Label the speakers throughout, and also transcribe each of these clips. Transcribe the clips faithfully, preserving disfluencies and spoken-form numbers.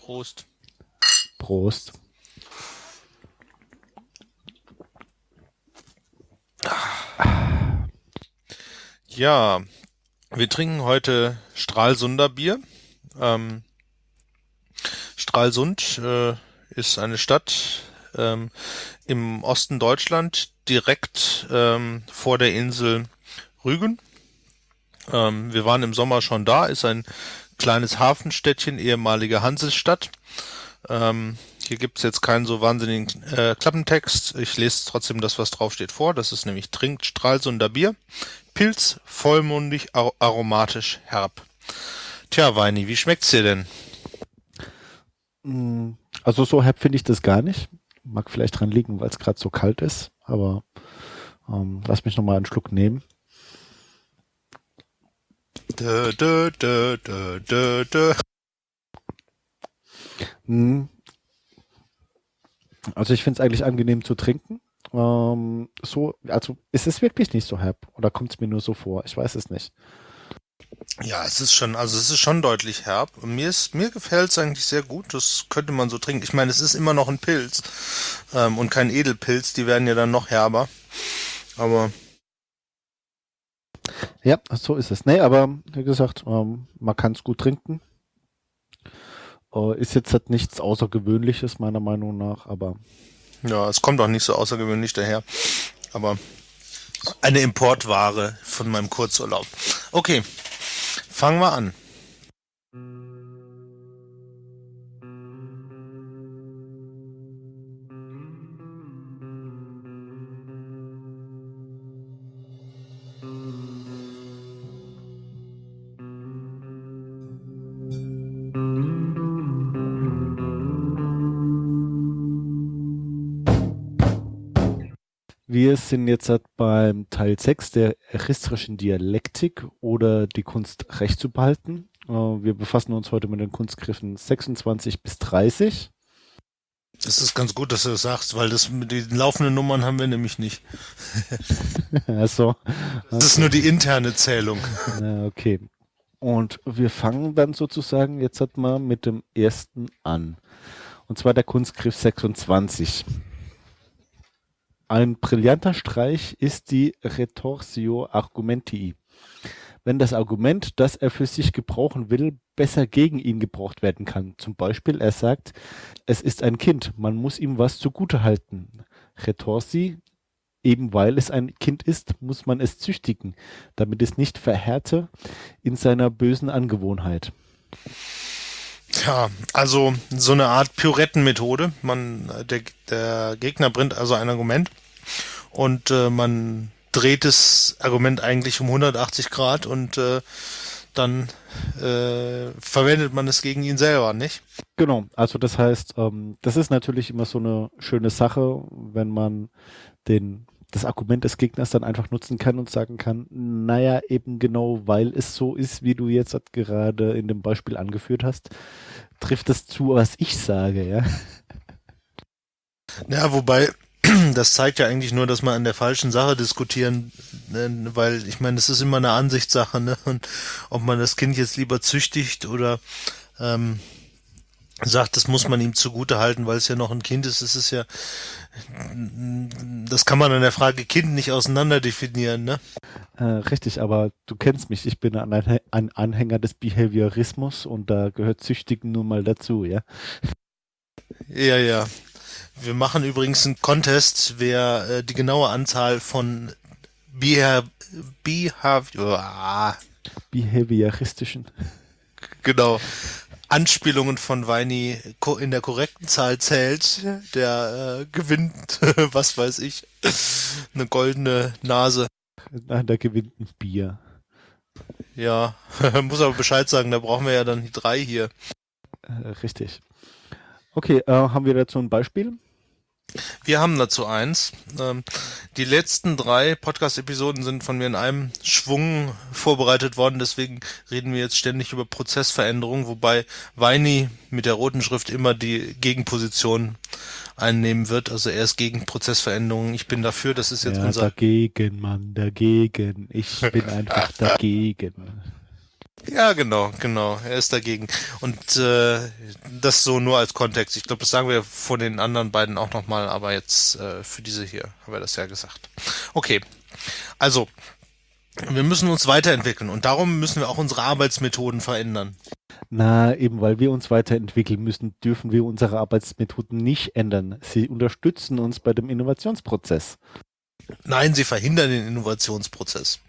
Speaker 1: Prost.
Speaker 2: Prost.
Speaker 1: Ja, wir trinken heute Stralsunder Bier. Ähm, Stralsund äh, ist eine Stadt ähm, im Osten Deutschland, direkt ähm, vor der Insel Rügen. Ähm, wir waren im Sommer schon da, ist ein kleines Hafenstädtchen, ehemalige Hansestadt. Ähm, hier gibt's jetzt keinen so wahnsinnigen äh, Klappentext. Ich lese trotzdem das, was draufsteht, vor. Das ist nämlich: trinkt Stralsunder Bier. Pilz, vollmundig, ar- aromatisch, herb. Tja, Weini, wie schmeckt's dir denn?
Speaker 2: Mm, Also so herb finde ich das gar nicht. Mag vielleicht dran liegen, weil es gerade so kalt ist, aber ähm, lass mich nochmal einen Schluck nehmen.
Speaker 1: Dö, dö, dö, dö, dö, dö.
Speaker 2: Mm, Also ich finde es eigentlich angenehm zu trinken. Ähm, so, also ist es wirklich nicht so herb oder kommt es mir nur so vor? Ich weiß es nicht.
Speaker 1: Ja, es ist schon, also es ist schon deutlich herb. Und mir ist, mir gefällt's eigentlich sehr gut. Das könnte man so trinken. Ich meine, es ist immer noch ein Pilz ähm, und kein Edelpilz. Die werden ja dann noch herber. Aber
Speaker 2: Ja, so ist es. Nee, aber wie gesagt, ähm, man kann es gut trinken. Äh, ist jetzt halt nichts Außergewöhnliches meiner Meinung nach, aber
Speaker 1: ja, es kommt auch nicht so außergewöhnlich daher. Aber eine Importware von meinem Kurzurlaub. Okay, fangen wir an.
Speaker 2: wir sind jetzt halt beim Teil sechs der aristischen Dialektik oder die Kunst Recht zu behalten. Äh, wir befassen uns heute mit den Kunstgriffen sechsundzwanzig bis dreißig.
Speaker 1: Das ist ganz gut, dass du das sagst, weil das mit den laufenden Nummern haben wir nämlich nicht.
Speaker 2: Also,
Speaker 1: Das ist nur die interne Zählung.
Speaker 2: na, okay. Und wir fangen dann sozusagen jetzt halt mal mit dem ersten an. Und zwar der Kunstgriff sechsundzwanzig. Ein brillanter Streich ist die Retorsio argumentii. Wenn das Argument, das er für sich gebrauchen will, besser gegen ihn gebraucht werden kann. Zum Beispiel, er sagt, es ist ein Kind, man muss ihm was zugutehalten. Retorsi, eben weil es ein Kind ist, muss man es züchtigen, damit es nicht verhärte in seiner bösen Angewohnheit.
Speaker 1: Ja, also so eine Art Pirouettenmethode. Man, der, der Gegner bringt also ein Argument und äh, man dreht das Argument eigentlich um hundertachtzig Grad und äh, dann äh, verwendet man es gegen ihn selber, nicht?
Speaker 2: Genau, also das heißt, ähm, das ist natürlich immer so eine schöne Sache, wenn man den, das Argument des Gegners dann einfach nutzen kann und sagen kann, naja, eben genau, weil es so ist, wie du jetzt halt gerade in dem Beispiel angeführt hast, trifft es zu, was ich sage, ja.
Speaker 1: Ja, wobei das zeigt ja eigentlich nur, dass man an der falschen Sache diskutieren, ne? Weil ich meine, es ist immer eine Ansichtssache, ne? Und ob man das Kind jetzt lieber züchtigt oder ähm, sagt, das muss man ihm zugute halten, weil es ja noch ein Kind ist, es ist ja, das kann man an der Frage Kind nicht auseinander definieren, ne?
Speaker 2: Äh, richtig, aber du kennst mich, ich bin ein, Anhä- ein Anhänger des Behaviorismus und da gehört Züchtigen nun mal dazu, ja.
Speaker 1: Ja, ja. Wir machen übrigens einen Contest, wer äh, die genaue Anzahl von Beha Behavior, ah,
Speaker 2: Behavioristischen.
Speaker 1: genau, Anspielungen von Weini ko- in der korrekten Zahl zählt, der äh, gewinnt, was weiß ich, eine goldene Nase.
Speaker 2: Nein, da gewinnt ein Bier.
Speaker 1: Ja, muss aber Bescheid sagen, da brauchen wir ja dann die drei hier.
Speaker 2: Äh, richtig. Okay, äh, haben wir dazu ein Beispiel?
Speaker 1: Wir haben dazu eins. Ähm, die letzten drei Podcast-Episoden sind von mir in einem Schwung vorbereitet worden, deswegen reden wir jetzt ständig über Prozessveränderungen, wobei Weini mit der roten Schrift immer die Gegenposition einnehmen wird. Also er ist gegen Prozessveränderungen, ich bin dafür, das ist jetzt
Speaker 2: Ja,
Speaker 1: unser...
Speaker 2: dagegen, Mann, dagegen. Ich bin einfach dagegen.
Speaker 1: Ja, genau, genau. Er ist dagegen. Und äh, das so nur als Kontext. Ich glaube, das sagen wir von den anderen beiden auch nochmal, aber jetzt äh, für diese hier haben wir das ja gesagt. Okay, also wir müssen uns weiterentwickeln und darum müssen wir auch unsere Arbeitsmethoden verändern.
Speaker 2: Na, eben weil wir uns weiterentwickeln müssen, dürfen wir unsere Arbeitsmethoden nicht ändern. Sie unterstützen uns bei dem Innovationsprozess.
Speaker 1: Nein, sie verhindern den Innovationsprozess.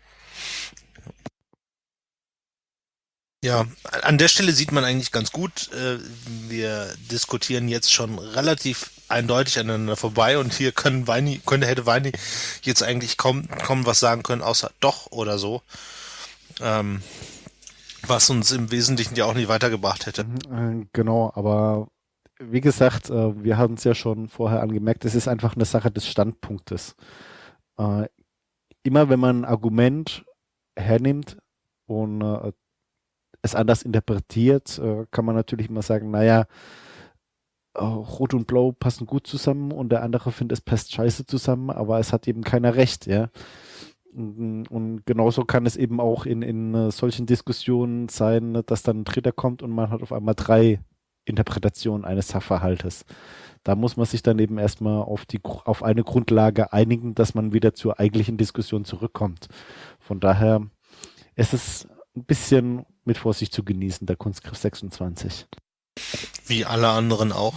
Speaker 1: Ja, an der Stelle sieht man eigentlich ganz gut, äh, wir diskutieren jetzt schon relativ eindeutig aneinander vorbei und hier können Weini, könnte, hätte Weini jetzt eigentlich kaum, kaum was sagen können, außer doch oder so, ähm, was uns im Wesentlichen ja auch nicht weitergebracht hätte.
Speaker 2: Mhm, äh, Genau, aber wie gesagt, äh, wir haben es ja schon vorher angemerkt, es ist einfach eine Sache des Standpunktes. Äh, Immer wenn man ein Argument hernimmt und äh, es anders interpretiert, äh, kann man natürlich immer sagen, naja, äh, Rot und Blau passen gut zusammen und der andere findet, es passt scheiße zusammen, aber es hat eben keiner recht, ja. Und, und genauso kann es eben auch in, in äh, solchen Diskussionen sein, dass dann ein Dritter kommt und man hat auf einmal drei Interpretationen eines Sachverhaltes. Da muss man sich dann eben erstmal auf die, auf eine Grundlage einigen, dass man wieder zur eigentlichen Diskussion zurückkommt. Von daher ist es ein bisschen mit Vorsicht zu genießen, der Kunstgriff sechsundzwanzig.
Speaker 1: Wie alle anderen auch.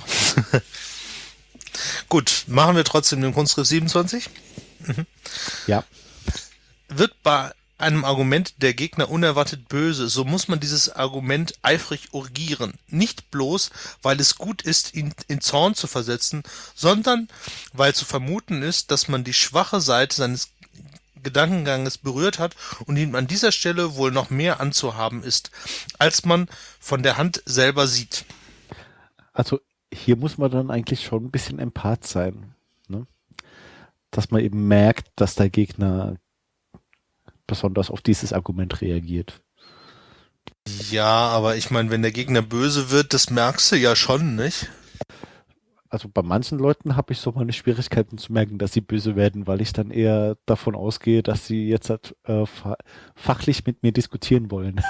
Speaker 1: Gut, machen wir trotzdem den Kunstgriff siebenundzwanzig. Mhm.
Speaker 2: Ja.
Speaker 1: Wird bei einem Argument der Gegner unerwartet böse, so muss man dieses Argument eifrig urgieren. Nicht bloß, weil es gut ist, ihn in Zorn zu versetzen, sondern weil zu vermuten ist, dass man die schwache Seite seines Gedankenganges berührt hat und ihm an dieser Stelle wohl noch mehr anzuhaben ist, als man von der Hand selber sieht.
Speaker 2: Also hier muss man dann eigentlich schon ein bisschen Empath sein, ne? Dass man eben merkt, dass der Gegner besonders auf dieses Argument reagiert.
Speaker 1: Ja, aber ich meine, wenn der Gegner böse wird, das merkst du ja schon, nicht?
Speaker 2: Also bei manchen Leuten habe ich so meine Schwierigkeiten zu merken, dass sie böse werden, weil ich dann eher davon ausgehe, dass sie jetzt halt, äh, fa fachlich mit mir diskutieren wollen.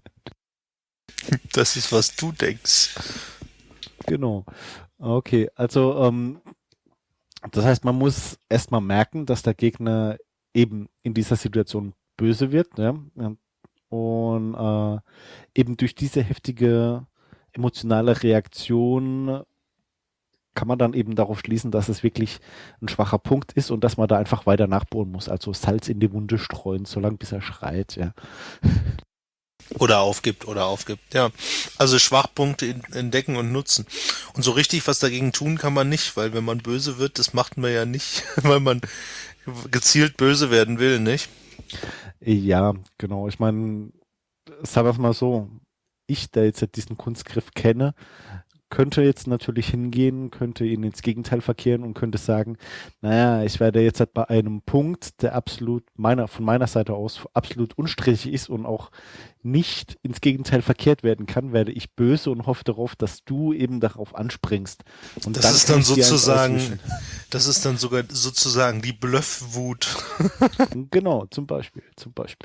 Speaker 1: Das ist, was du denkst.
Speaker 2: Genau. Okay, also ähm, das heißt, man muss erstmal merken, dass der Gegner eben in dieser Situation böse wird, ja. Und äh, eben durch diese heftige emotionale Reaktion kann man dann eben darauf schließen, dass es wirklich ein schwacher Punkt ist und dass man da einfach weiter nachbohren muss. Also Salz in die Wunde streuen, solange bis er schreit, ja.
Speaker 1: Oder aufgibt, oder aufgibt, ja. Also Schwachpunkte entdecken und nutzen. Und so richtig was dagegen tun kann man nicht, weil wenn man böse wird, das macht man ja nicht, weil man gezielt böse werden will, nicht?
Speaker 2: Ja, genau. Ich meine, sagen wir es mal so, ich, der jetzt diesen Kunstgriff kenne, könnte jetzt natürlich hingehen, könnte ihn ins Gegenteil verkehren und könnte sagen, naja, ich werde jetzt halt bei einem Punkt, der absolut meiner, von meiner Seite aus absolut unstrittig ist und auch nicht ins Gegenteil verkehrt werden kann, werde ich böse und hoffe darauf, dass du eben darauf anspringst. Und
Speaker 1: Das
Speaker 2: dann
Speaker 1: ist
Speaker 2: kann
Speaker 1: dann
Speaker 2: ich dir eins
Speaker 1: sozusagen,
Speaker 2: auswischen.
Speaker 1: das ist dann sogar sozusagen die Bluffwut.
Speaker 2: Genau, zum Beispiel, zum Beispiel.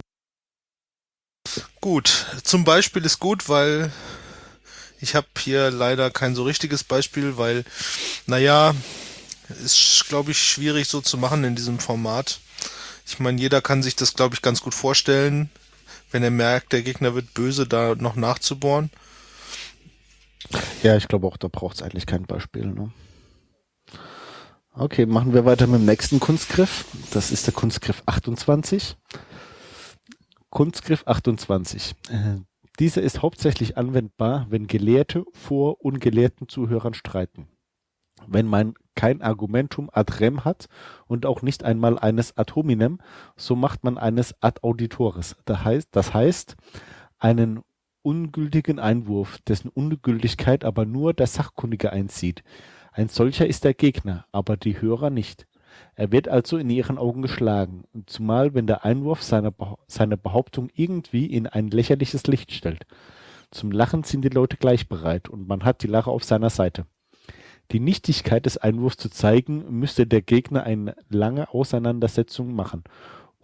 Speaker 1: Gut, zum Beispiel ist gut, weil ich habe hier leider kein so richtiges Beispiel, weil, naja, ist, glaube ich, schwierig so zu machen in diesem Format. Ich meine, jeder kann sich das, glaube ich, ganz gut vorstellen, wenn er merkt, der Gegner wird böse, da noch nachzubohren.
Speaker 2: Ja, ich glaube auch, da braucht es eigentlich kein Beispiel. Ne? Okay, machen wir weiter mit dem nächsten Kunstgriff. Das ist der Kunstgriff achtundzwanzig. Kunstgriff achtundzwanzig. Äh, dieser ist hauptsächlich anwendbar, wenn Gelehrte vor ungelehrten Zuhörern streiten. Wenn man kein Argumentum ad rem hat und auch nicht einmal eines ad hominem, so macht man eines ad auditores. Das heißt, das heißt einen ungültigen Einwurf, dessen Ungültigkeit aber nur der Sachkundige einsieht. Ein solcher ist der Gegner, aber die Hörer nicht. Er wird also in ihren Augen geschlagen, und zumal wenn der Einwurf seine, Beh- seine Behauptung irgendwie in ein lächerliches Licht stellt. Zum Lachen sind die Leute gleich bereit und man hat die Lache auf seiner Seite. Die Nichtigkeit des Einwurfs zu zeigen, müsste der Gegner eine lange Auseinandersetzung machen,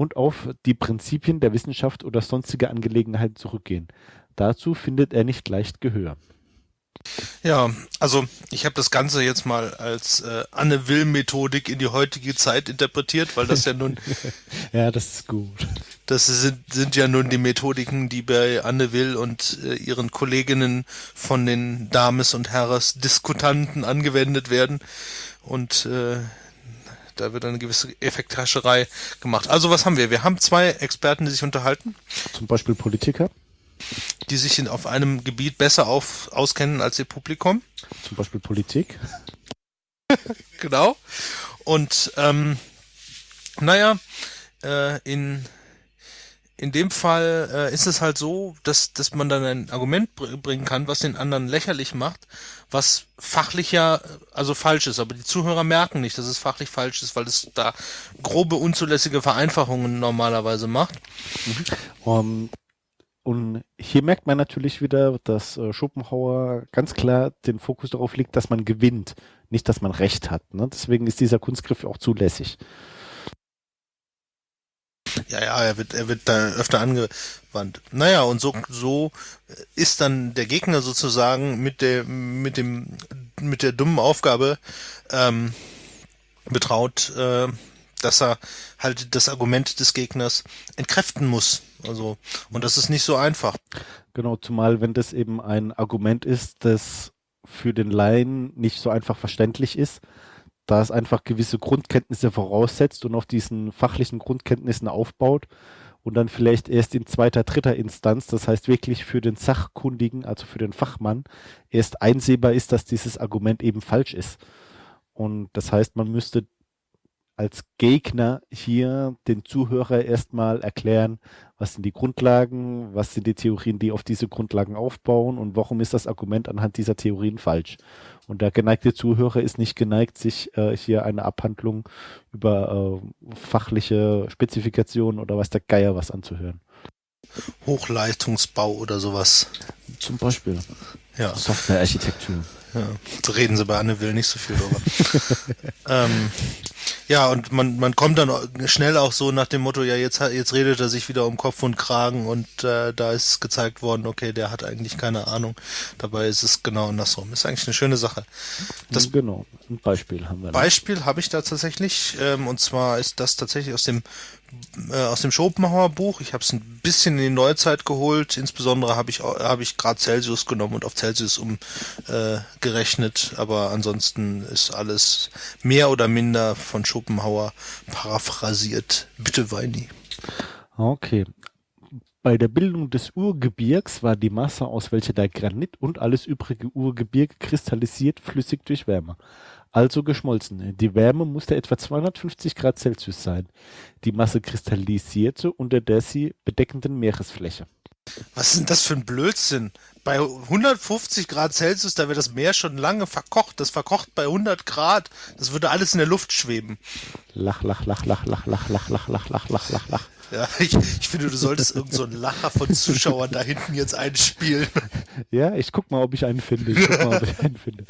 Speaker 2: und auf die Prinzipien der Wissenschaft oder sonstige Angelegenheiten zurückgehen. Dazu findet er nicht leicht Gehör.
Speaker 1: Ja, also ich habe das Ganze jetzt mal als äh, Anne-Will-Methodik in die heutige Zeit interpretiert, weil das ja nun,
Speaker 2: Ja, das ist gut.
Speaker 1: das sind, sind ja nun die Methodiken, die bei Anne Will und äh, ihren Kolleginnen von den Dames und Herres Diskutanten angewendet werden. Und äh, da wird eine gewisse Effekthascherei gemacht. Also was haben wir? Wir haben zwei Experten, die sich unterhalten,
Speaker 2: Zum Beispiel Politiker,
Speaker 1: die sich in, auf einem Gebiet besser auf, auskennen als ihr Publikum.
Speaker 2: zum Beispiel Politik.
Speaker 1: Genau. Und ähm, naja, äh, in, in dem Fall äh, ist es halt so, dass, dass man dann ein Argument br- bringen kann, was den anderen lächerlich macht, was fachlich ja also falsch ist. Aber die Zuhörer merken nicht, dass es fachlich falsch ist, weil es da grobe, unzulässige Vereinfachungen normalerweise macht.
Speaker 2: Um, und hier merkt man natürlich wieder, dass äh, Schopenhauer ganz klar den Fokus darauf legt, dass man gewinnt, nicht, dass man Recht hat. Ne? Deswegen ist dieser Kunstgriff auch zulässig.
Speaker 1: Ja, ja, er wird, er wird da öfter angewandt. Naja, und so, so ist dann der Gegner sozusagen mit der, mit dem, mit der dummen Aufgabe ähm, betraut, äh, dass er halt das Argument des Gegners entkräften muss. Also, und das ist nicht so einfach.
Speaker 2: Genau, zumal wenn das eben ein Argument ist, das für den Laien nicht so einfach verständlich ist, da es einfach gewisse Grundkenntnisse voraussetzt und auf diesen fachlichen Grundkenntnissen aufbaut und dann vielleicht erst in zweiter, dritter Instanz, das heißt wirklich für den Sachkundigen, also für den Fachmann, erst einsehbar ist, dass dieses Argument eben falsch ist. Und das heißt, man müsste als Gegner hier den Zuhörer erstmal erklären, was sind die Grundlagen, was sind die Theorien, die auf diese Grundlagen aufbauen und warum ist das Argument anhand dieser Theorien falsch. Und der geneigte Zuhörer ist nicht geneigt, sich äh, hier eine Abhandlung über äh, fachliche Spezifikationen oder weiß der Geier was anzuhören.
Speaker 1: Hochleistungsbau oder sowas.
Speaker 2: Zum Beispiel
Speaker 1: Ja,
Speaker 2: Softwarearchitektur.
Speaker 1: ja. Da reden sie bei Anne Will nicht so viel drüber. ähm, ja, und man, man kommt dann schnell auch so nach dem Motto, ja, jetzt, hat- jetzt redet er sich wieder um Kopf und Kragen und äh, da ist gezeigt worden, okay, der hat eigentlich keine Ahnung. Dabei ist es genau andersrum. Ist eigentlich eine schöne Sache. Das
Speaker 2: Genau, ein Beispiel haben wir.
Speaker 1: Beispiel habe ich da tatsächlich, ähm, und zwar ist das tatsächlich aus dem äh, aus dem Schopenhauer Buch. Ich habe es ein bisschen in die Neuzeit geholt. Insbesondere habe ich au- habe ich gerade Celsius genommen und auf Celsius umgerechnet. Äh, gerechnet. Aber ansonsten ist alles mehr oder minder von Schopenhauer paraphrasiert. Bitte, Weini.
Speaker 2: Okay. Bei der Bildung des Urgebirgs war die Masse, aus welcher der Granit und alles übrige Urgebirge kristallisiert, flüssig durch Wärme. Also geschmolzen. Die Wärme musste etwa zweihundertfünfzig Grad Celsius sein. Die Masse kristallisierte unter der sie bedeckenden Meeresfläche.
Speaker 1: Was ist denn das für ein Blödsinn? Bei hundertfünfzig Grad Celsius, da wäre das Meer schon lange verkocht. Das verkocht bei hundert Grad. Das würde alles in der Luft schweben.
Speaker 2: Lach, lach, lach, lach, lach, lach, lach, lach, lach, lach, lach, lach, lach.
Speaker 1: Ja, ich, ich finde, du solltest irgend so einen Lacher von Zuschauern da hinten jetzt einspielen.
Speaker 2: Ja, ich guck mal, ob ich einen finde. Ich guck mal, ob ich einen finde.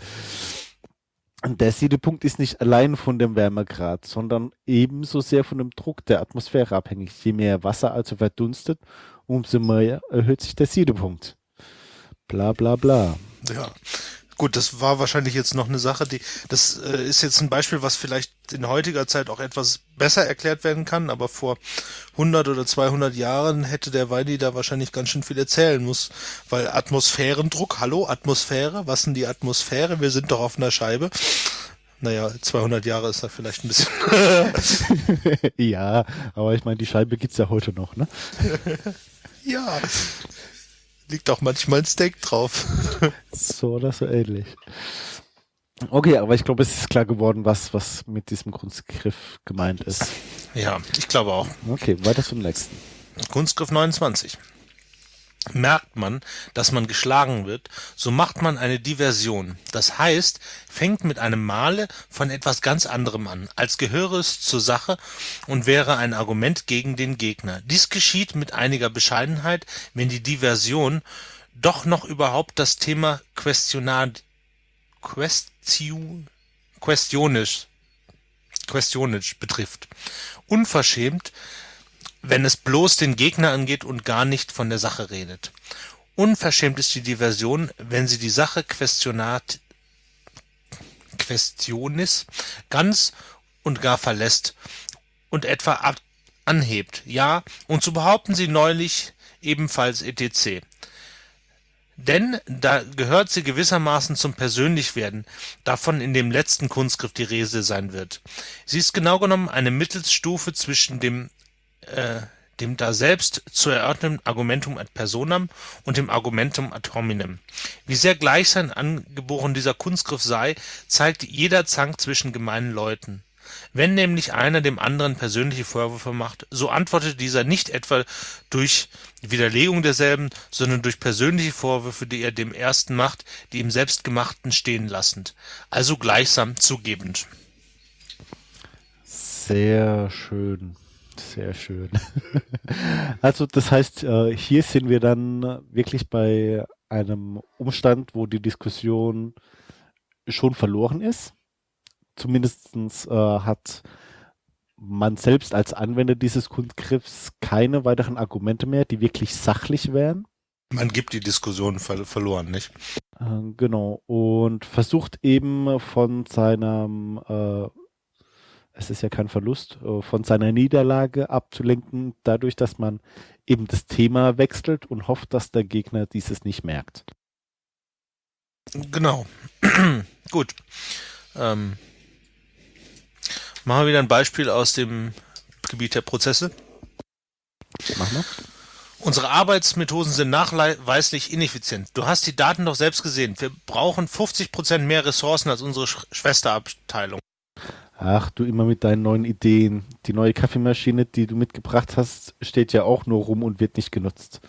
Speaker 2: Und der Siedepunkt ist nicht allein von dem Wärmegrad, sondern ebenso sehr von dem Druck der Atmosphäre abhängig. Je mehr Wasser also verdunstet, umso mehr erhöht sich der Siedepunkt. Bla bla bla.
Speaker 1: Ja. Gut, das war wahrscheinlich jetzt noch eine Sache, die, das äh, ist jetzt ein Beispiel, was vielleicht in heutiger Zeit auch etwas besser erklärt werden kann, aber vor hundert oder zweihundert Jahren hätte der Weini da wahrscheinlich ganz schön viel erzählen muss, weil Atmosphärendruck, hallo, Atmosphäre, was denn die Atmosphäre? Wir sind doch auf einer Scheibe. Naja, zweihundert Jahre ist da vielleicht ein bisschen.
Speaker 2: Ja, aber ich meine, die Scheibe gibt's ja heute noch, ne?
Speaker 1: Ja, liegt auch manchmal ein Steak drauf.
Speaker 2: So oder so ähnlich. Okay, aber ich glaube, es ist klar geworden, was, was mit diesem Kunstgriff gemeint ist.
Speaker 1: Ja, ich glaube auch.
Speaker 2: Okay, weiter zum nächsten.
Speaker 1: Kunstgriff neunundzwanzig. Merkt man, dass man geschlagen wird, so macht man eine Diversion. Das heißt, fängt mit einem Male von etwas ganz anderem an, als gehöre es zur Sache und wäre ein Argument gegen den Gegner. Dies geschieht mit einiger Bescheidenheit, wenn die Diversion doch noch überhaupt das Thema questionad, question, questionisch, questionisch betrifft. Unverschämt wenn es bloß den Gegner angeht und gar nicht von der Sache redet. Unverschämt ist die Diversion, wenn sie die Sache questionat, questionis ganz und gar verlässt und etwa ab, anhebt. Ja, und so behaupten sie neulich ebenfalls et cetera. Denn da gehört sie gewissermaßen zum Persönlichwerden, davon in dem letzten Kunstgriff die Rede sein wird. Sie ist genau genommen eine Mittelsstufe zwischen dem, äh, dem daselbst zu erörternden Argumentum ad personam und dem Argumentum ad hominem. Wie sehr gleich sein angeboren dieser Kunstgriff sei, zeigt jeder Zank zwischen gemeinen Leuten. Wenn nämlich einer dem anderen persönliche Vorwürfe macht, so antwortet dieser nicht etwa durch Widerlegung derselben, sondern durch persönliche Vorwürfe, die er dem ersten macht, die ihm selbstgemachten stehen lassend, also gleichsam zugebend.
Speaker 2: Sehr schön, sehr schön. Also das heißt, äh, hier sind wir dann wirklich bei einem Umstand, wo die Diskussion schon verloren ist. Zumindest äh, hat man selbst als Anwender dieses Kunstgriffs keine weiteren Argumente mehr, die wirklich sachlich wären.
Speaker 1: Man gibt die Diskussion ver verloren, nicht?
Speaker 2: Äh, genau. Und versucht eben von seinem, äh, es ist ja kein Verlust, äh, von seiner Niederlage abzulenken, dadurch, dass man eben das Thema wechselt und hofft, dass der Gegner dieses nicht merkt.
Speaker 1: Genau. Gut. Ähm, machen wir wieder ein Beispiel aus dem Gebiet der Prozesse.
Speaker 2: Mach mal.
Speaker 1: Unsere Arbeitsmethoden sind nachweislich ineffizient. Du hast die Daten doch selbst gesehen. Wir brauchen fünfzig Prozent mehr Ressourcen als unsere Sch Schwesterabteilung.
Speaker 2: Ach, du immer mit deinen neuen Ideen. Die neue Kaffeemaschine, die du mitgebracht hast, steht ja auch nur rum und wird nicht genutzt.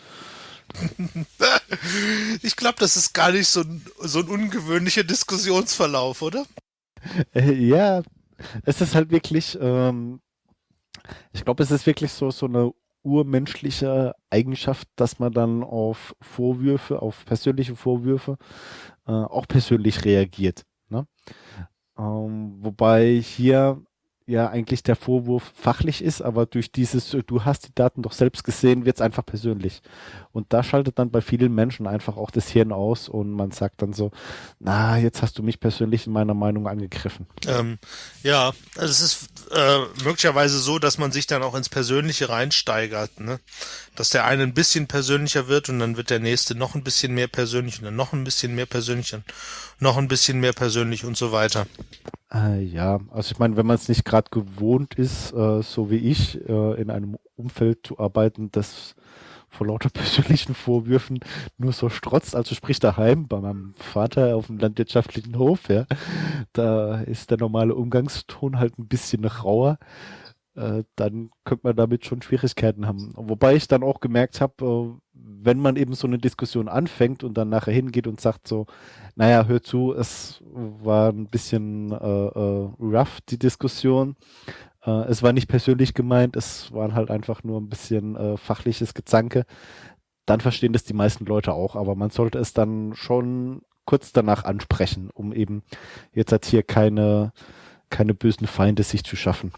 Speaker 1: Ich glaube, das ist gar nicht so ein, so ein ungewöhnlicher Diskussionsverlauf, oder?
Speaker 2: Äh, ja, es ist halt wirklich, ähm, ich glaube, es ist wirklich so, so eine urmenschliche Eigenschaft, dass man dann auf Vorwürfe, auf persönliche Vorwürfe äh, auch persönlich reagiert. Ne? Ähm, wobei hier ja eigentlich der Vorwurf fachlich ist, aber durch dieses, äh, du hast die Daten doch selbst gesehen, wird es einfach persönlich. Und da schaltet dann bei vielen Menschen einfach auch das Hirn aus und man sagt dann so, na, jetzt hast du mich persönlich in meiner Meinung angegriffen.
Speaker 1: Ähm, ja, also es ist äh, möglicherweise so, dass man sich dann auch ins Persönliche reinsteigert, ne? Dass der eine ein bisschen persönlicher wird und dann wird der nächste noch ein bisschen mehr persönlich und dann noch ein bisschen mehr persönlich und noch ein bisschen mehr persönlich und so weiter.
Speaker 2: Äh, ja, also ich meine, wenn man es nicht gerade gewohnt ist, äh, so wie ich, äh, in einem Umfeld zu arbeiten, das vor lauter persönlichen Vorwürfen nur so strotzt, also sprich daheim bei meinem Vater auf dem landwirtschaftlichen Hof, ja, da ist der normale Umgangston halt ein bisschen rauer, äh, dann könnte man damit schon Schwierigkeiten haben. Wobei ich dann auch gemerkt habe, äh, wenn man eben so eine Diskussion anfängt und dann nachher hingeht und sagt so, naja, hör zu, es war ein bisschen äh, äh, rough, die Diskussion. Äh, es war nicht persönlich gemeint, es waren halt einfach nur ein bisschen äh, fachliches Gezanke. Dann verstehen das die meisten Leute auch, aber man sollte es dann schon kurz danach ansprechen, um eben jetzt halt hier keine, keine bösen Feinde sich zu schaffen.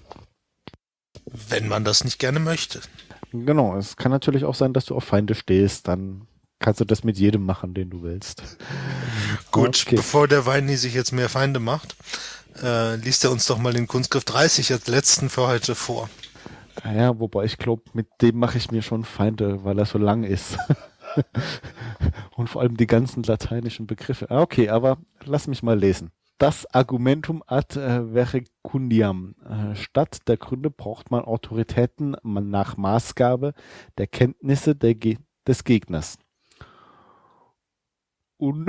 Speaker 1: Wenn man das nicht gerne möchte.
Speaker 2: Genau, es kann natürlich auch sein, dass du auf Feinde stehst, dann kannst du das mit jedem machen, den du willst.
Speaker 1: Gut,
Speaker 2: Okay.
Speaker 1: bevor der Weini sich jetzt mehr Feinde macht, äh, liest er uns doch mal den Kunstgriff dreißig als letzten für heute vor.
Speaker 2: Ja, wobei ich glaube, mit dem mache ich mir schon Feinde, weil er so lang ist. Und vor allem die ganzen lateinischen Begriffe. Ah, okay, aber lass mich mal lesen. Das Argumentum ad äh, verecundiam. Äh, statt der Gründe braucht man Autoritäten man nach Maßgabe der Kenntnisse der Ge des Gegners. Un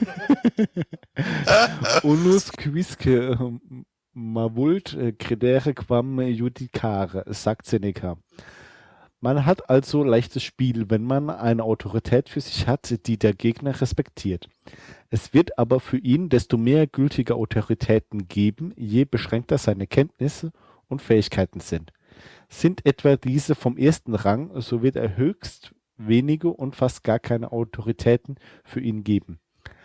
Speaker 2: Unus quisque ähm, mavult äh, credere quam judicare, sagt Seneca. Man hat also leichtes Spiel, wenn man eine Autorität für sich hat, die der Gegner respektiert. Es wird aber für ihn desto mehr gültige Autoritäten geben, je beschränkter seine Kenntnisse und Fähigkeiten sind. Sind etwa diese vom ersten Rang, so wird er höchst wenige und fast gar keine Autoritäten für ihn geben.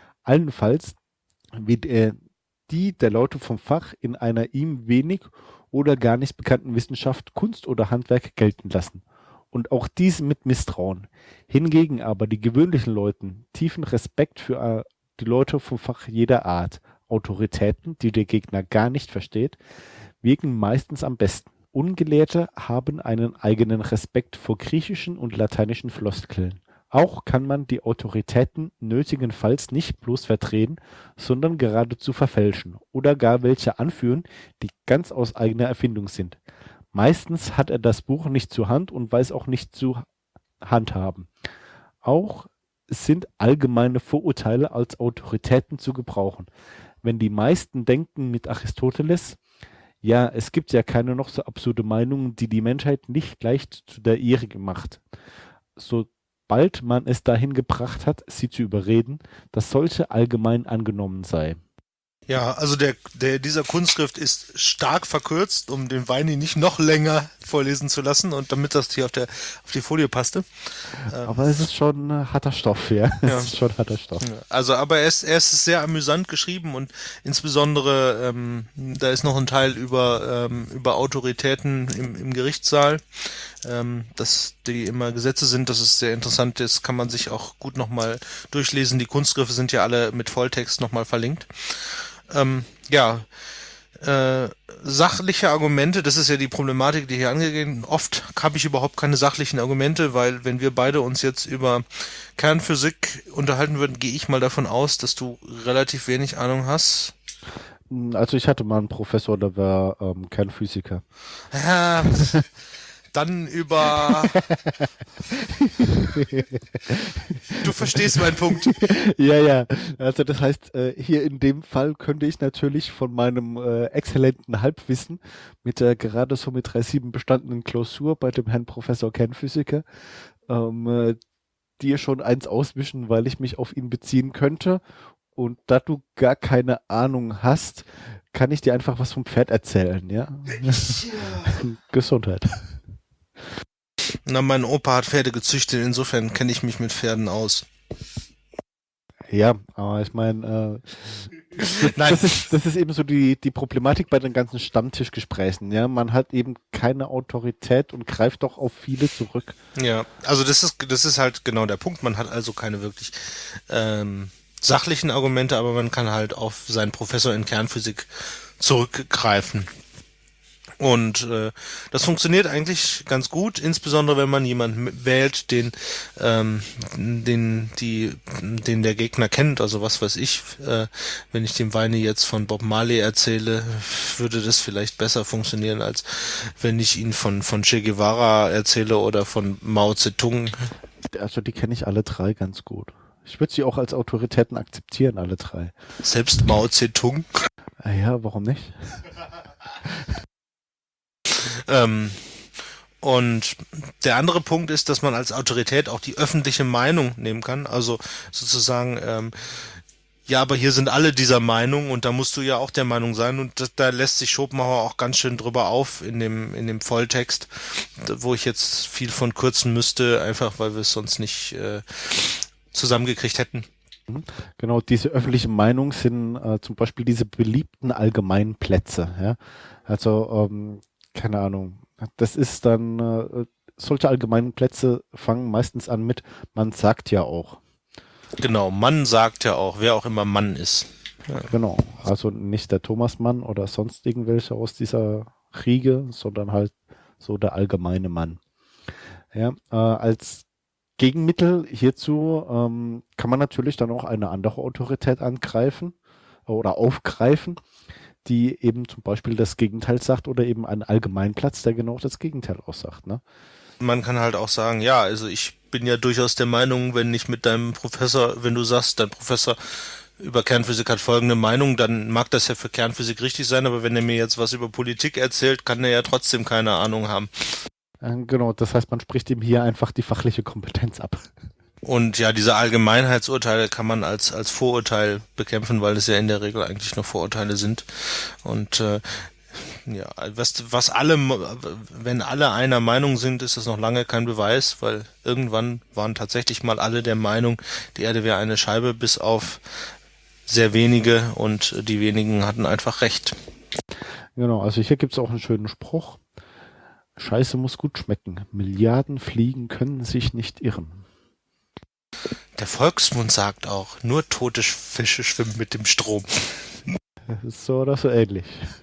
Speaker 2: Allenfalls wird er die der Leute vom Fach in einer ihm wenig oder gar nicht bekannten Wissenschaft, Kunst oder Handwerk gelten lassen. Und auch diese mit Misstrauen. Hingegen aber die gewöhnlichen Leuten tiefen Respekt für äh, die Leute vom Fach jeder Art, Autoritäten, die der Gegner gar nicht versteht, wirken meistens am besten. Ungelehrte haben einen eigenen Respekt vor griechischen und lateinischen Floskeln. Auch kann man die Autoritäten nötigenfalls nicht bloß verdrehen, sondern geradezu verfälschen oder gar welche anführen, die ganz aus eigener Erfindung sind. Meistens hat er das Buch nicht zur Hand und weiß auch nicht zu handhaben. Auch sind allgemeine Vorurteile als Autoritäten zu gebrauchen. Wenn die meisten denken mit Aristoteles, ja, es gibt ja keine noch so absurde Meinung, die die Menschheit nicht gleich zu der ihrigen macht. Sobald man es dahin gebracht hat, sie zu überreden, dass solche allgemein angenommen sei.
Speaker 1: Ja, also der, der, dieser Kunstschrift ist stark verkürzt, um den Weini nicht noch länger vorlesen zu lassen und damit das hier auf der, auf die Folie passte.
Speaker 2: Aber es ist schon äh, harter Stoff, ja. Es
Speaker 1: Ja.
Speaker 2: ist schon harter Stoff.
Speaker 1: Also, aber er ist, er ist sehr amüsant geschrieben und insbesondere, ähm, da ist noch ein Teil über, ähm, über Autoritäten im, im Gerichtssaal, ähm, dass die immer Gesetze sind, das ist sehr interessant, das kann man sich auch gut nochmal durchlesen. Die Kunstgriffe sind ja alle mit Volltext nochmal verlinkt. Ähm, ja, äh, sachliche Argumente, das ist ja die Problematik, die hier angegeben wird. Oft habe ich überhaupt keine sachlichen Argumente, weil wenn wir beide uns jetzt über Kernphysik unterhalten würden, gehe ich mal davon aus, dass du relativ wenig Ahnung hast.
Speaker 2: Also ich hatte mal einen Professor, der war ähm, Kernphysiker.
Speaker 1: Ja, dann über... Du verstehst meinen Punkt.
Speaker 2: Ja, ja. Also das heißt, äh, hier in dem Fall könnte ich natürlich von meinem äh, exzellenten Halbwissen mit der gerade so mit drei Komma sieben bestandenen Klausur bei dem Herrn Professor Kernphysiker ähm, äh, dir schon eins auswischen, weil ich mich auf ihn beziehen könnte. Und da du gar keine Ahnung hast, kann ich dir einfach was vom Pferd erzählen, ja? Gesundheit.
Speaker 1: Na, mein Opa hat Pferde gezüchtet, insofern kenne ich mich mit Pferden aus.
Speaker 2: Ja, aber ich meine, äh, das,
Speaker 1: Nein.
Speaker 2: das, ist, das ist eben so die, die Problematik bei den ganzen Stammtischgesprächen. Ja, man hat eben keine Autorität und greift doch auf viele zurück.
Speaker 1: Ja, also das ist das ist halt genau der Punkt. Man hat also keine wirklich ähm, sachlichen Argumente, aber man kann halt auf seinen Professor in Kernphysik zurückgreifen. Und äh, das funktioniert eigentlich ganz gut, insbesondere wenn man jemanden wählt, den ähm, den die den der Gegner kennt. Also was weiß ich, äh, wenn ich dem Weini jetzt von Bob Marley erzähle, würde das vielleicht besser funktionieren, als wenn ich ihn von von Che Guevara erzähle oder von Mao Zedong.
Speaker 2: Also die kenne ich alle drei ganz gut. Ich würde sie auch als Autoritäten akzeptieren, alle drei.
Speaker 1: Selbst Mao Zedong?
Speaker 2: Ah ja, warum nicht?
Speaker 1: Ähm, und der andere Punkt ist, dass man als Autorität auch die öffentliche Meinung nehmen kann. Also sozusagen, ähm, ja, aber hier sind alle dieser Meinung und da musst du ja auch der Meinung sein. Und da, da lässt sich Schopenhauer auch ganz schön drüber auf in dem, in dem Volltext, wo ich jetzt viel von kürzen müsste, einfach weil wir es sonst nicht äh, zusammengekriegt hätten.
Speaker 2: Genau, diese öffentliche Meinung sind äh, zum Beispiel diese beliebten allgemeinen Plätze. Ja? Also, ähm, keine Ahnung, das ist dann, äh, solche allgemeinen Plätze fangen meistens an mit, man sagt ja auch.
Speaker 1: Genau, Mann sagt ja auch, wer auch immer Mann ist. Ja.
Speaker 2: Genau, also nicht der Thomas Mann oder sonst irgendwelche aus dieser Riege, sondern halt so der allgemeine Mann. Ja, äh, als Gegenmittel hierzu ähm, kann man natürlich dann auch eine andere Autorität angreifen oder aufgreifen, die eben zum Beispiel das Gegenteil sagt oder eben einen Allgemeinplatz, der genau das Gegenteil aussagt. Ne?
Speaker 1: Man kann halt auch sagen, ja, also ich bin ja durchaus der Meinung, wenn ich mit deinem Professor, wenn du sagst, dein Professor über Kernphysik hat folgende Meinung, dann mag das ja für Kernphysik richtig sein, aber wenn er mir jetzt was über Politik erzählt, kann er ja trotzdem keine Ahnung haben.
Speaker 2: Genau, das heißt, man spricht ihm hier einfach die fachliche Kompetenz ab.
Speaker 1: Und ja, diese Allgemeinheitsurteile kann man als als Vorurteil bekämpfen, weil es ja in der Regel eigentlich nur Vorurteile sind. Und äh, ja, was was alle, wenn alle einer Meinung sind, ist das noch lange kein Beweis, weil irgendwann waren tatsächlich mal alle der Meinung, die Erde wäre eine Scheibe, bis auf sehr wenige und die wenigen hatten einfach recht.
Speaker 2: Genau, also hier gibt es auch einen schönen Spruch. Scheiße muss gut schmecken. Milliarden Fliegen können sich nicht irren.
Speaker 1: Der Volksmund sagt auch, nur tote Fische schwimmen mit dem Strom.
Speaker 2: Das ist so oder so ähnlich.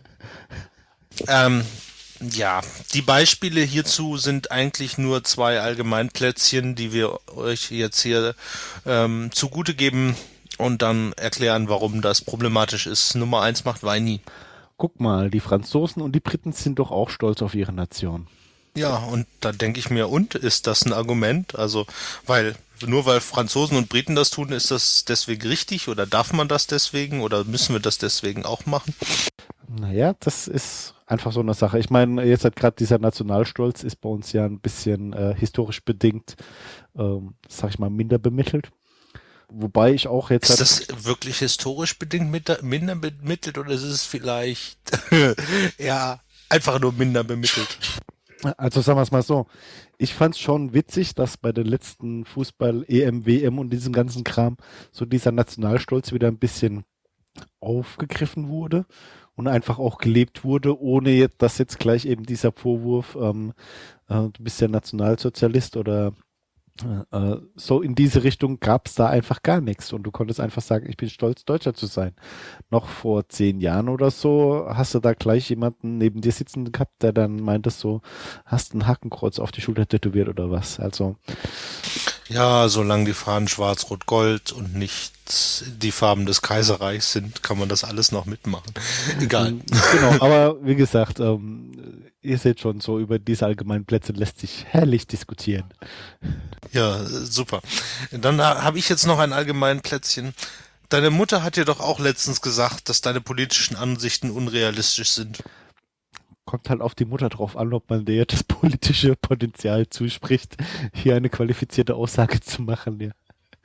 Speaker 1: Ähm, ja, die Beispiele hierzu sind eigentlich nur zwei Allgemeinplätzchen, die wir euch jetzt hier ähm, zugute geben und dann erklären, warum das problematisch ist. Nummer eins macht Weini.
Speaker 2: Guck mal, die Franzosen und die Briten sind doch auch stolz auf ihre Nation.
Speaker 1: Ja, und da denke ich mir, und ist das ein Argument? Also, weil nur weil Franzosen und Briten das tun, ist das deswegen richtig oder darf man das deswegen oder müssen wir das deswegen auch machen?
Speaker 2: Naja, das ist einfach so eine Sache. Ich meine, jetzt hat gerade dieser Nationalstolz ist bei uns ja ein bisschen äh, historisch bedingt, ähm, sag ich mal, minder bemittelt. Wobei ich auch jetzt...
Speaker 1: Ist das wirklich historisch bedingt mit, minder bemittelt oder ist es vielleicht ja einfach nur minder bemittelt?
Speaker 2: Also sagen wir es mal so, ich fand es schon witzig, dass bei den letzten Fußball-E M, W M und diesem ganzen Kram so dieser Nationalstolz wieder ein bisschen aufgegriffen wurde und einfach auch gelebt wurde, ohne jetzt, dass jetzt gleich eben dieser Vorwurf, ähm, äh, du bist ja Nationalsozialist oder äh, so in diese Richtung gab es da einfach gar nichts und du konntest einfach sagen, ich bin stolz, Deutscher zu sein. Noch vor zehn Jahren oder so hast du da gleich jemanden neben dir sitzen gehabt, der dann meinte so, hast ein Hakenkreuz auf die Schulter tätowiert oder was. Also
Speaker 1: Ja, solange die Fahnen schwarz-rot-gold und nicht die Farben des Kaiserreichs sind, kann man das alles noch mitmachen. Egal.
Speaker 2: Genau, aber wie gesagt, ähm, ihr seht schon, so über diese allgemeinen Plätze lässt sich herrlich diskutieren.
Speaker 1: Ja, super. Dann ha- habe ich jetzt noch ein allgemein Plätzchen. Deine Mutter hat dir doch auch letztens gesagt, dass deine politischen Ansichten unrealistisch sind.
Speaker 2: Kommt halt auf die Mutter drauf an, ob man der das politische Potenzial zuspricht, hier eine qualifizierte Aussage zu machen. Ja.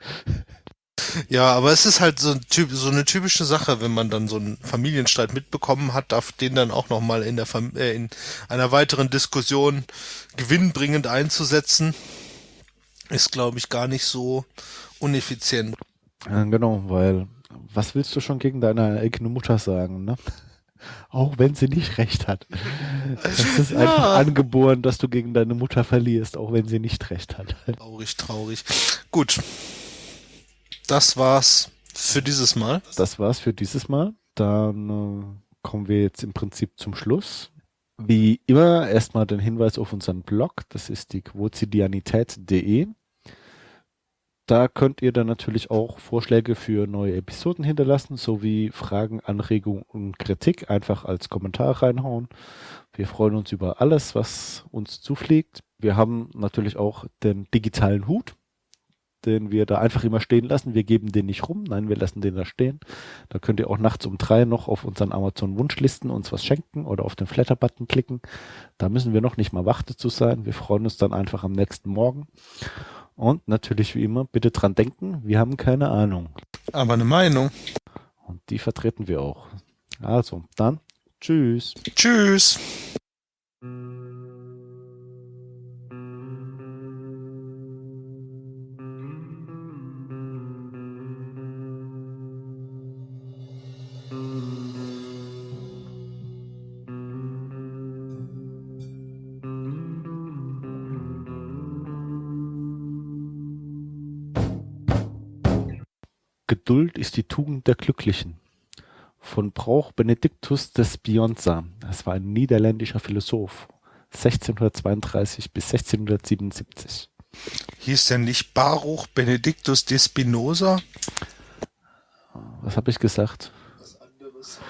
Speaker 1: Ja, aber es ist halt so, ein typ, so eine typische Sache, wenn man dann so einen Familienstreit mitbekommen hat, darf den dann auch nochmal in der Fam äh, in einer weiteren Diskussion gewinnbringend einzusetzen, ist, glaube ich, gar nicht so uneffizient.
Speaker 2: Ja, genau, weil was willst du schon gegen deine eigene Mutter sagen, ne? Auch wenn sie nicht recht hat. Das ist
Speaker 1: Ja.
Speaker 2: einfach angeboren, dass du gegen deine Mutter verlierst, auch wenn sie nicht recht hat.
Speaker 1: Traurig, traurig. Gut. Das war's für dieses Mal.
Speaker 2: Das war's für dieses Mal. Dann äh, kommen wir jetzt im Prinzip zum Schluss. Wie immer erstmal den Hinweis auf unseren Blog. Das ist die quotidianität punkt de. Da könnt ihr dann natürlich auch Vorschläge für neue Episoden hinterlassen, sowie Fragen, Anregungen und Kritik einfach als Kommentar reinhauen. Wir freuen uns über alles, was uns zufliegt. Wir haben natürlich auch den digitalen Hut, den wir da einfach immer stehen lassen. Wir geben den nicht rum, nein, wir lassen den da stehen. Da könnt ihr auch nachts um drei noch auf unseren Amazon-Wunschlisten uns was schenken oder auf den Flatter-Button klicken. Da müssen wir noch nicht mal wach zu sein. Wir freuen uns dann einfach am nächsten Morgen. Und natürlich wie immer, bitte dran denken, wir haben keine Ahnung.
Speaker 1: Aber eine Meinung.
Speaker 2: Und die vertreten wir auch. Also, dann, tschüss.
Speaker 1: Tschüss.
Speaker 2: Geduld ist die Tugend der Glücklichen. Von Brauch Benedictus de Spinoza. Das war ein niederländischer Philosoph. sechzehnhundertzweiunddreißig bis sechzehnhundertsiebenundsiebzig.
Speaker 1: Hieß der nicht Baruch Benedictus de Spinoza?
Speaker 2: Was habe ich gesagt?
Speaker 1: Was anderes.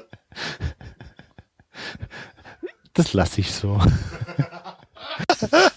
Speaker 2: Das lasse ich so.